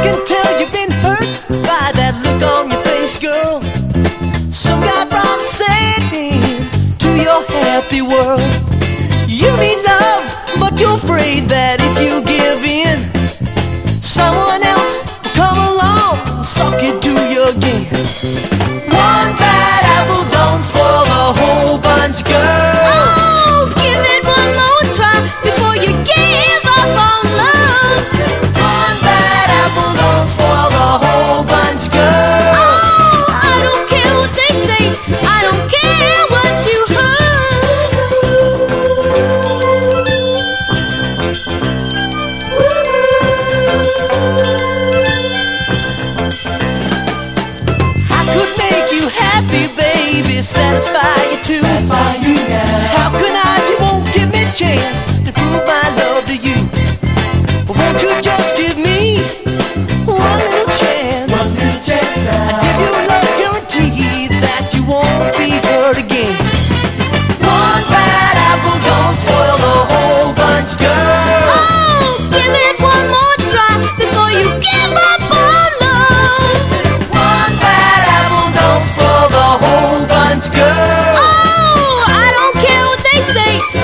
can tell you've been hurt by that look on your face, girl. Some guy brought a sad end to your happy world. You need love, but you're afraid that if you give in, someone else will come along and suck it to you again. One bad apple don't spoil the whole bunch, girl. Oh, give it one more try before you give up on love. One bad apple don't spoil the whole bunch, girl. Oh, I don't care what they say, I don't care what you I could make you happy, baby, satisfy you too. How can I if you won't give me a chance to prove my love to you? Won't you just give me one little chance? I'll give you a love guarantee that you won't be hurt again. One bad apple don't spoil the whole bunch, girl. Oh, give it one more try before you give up on love. One bad apple don't spoil the whole bunch, girl. Oh, I don't care what they say,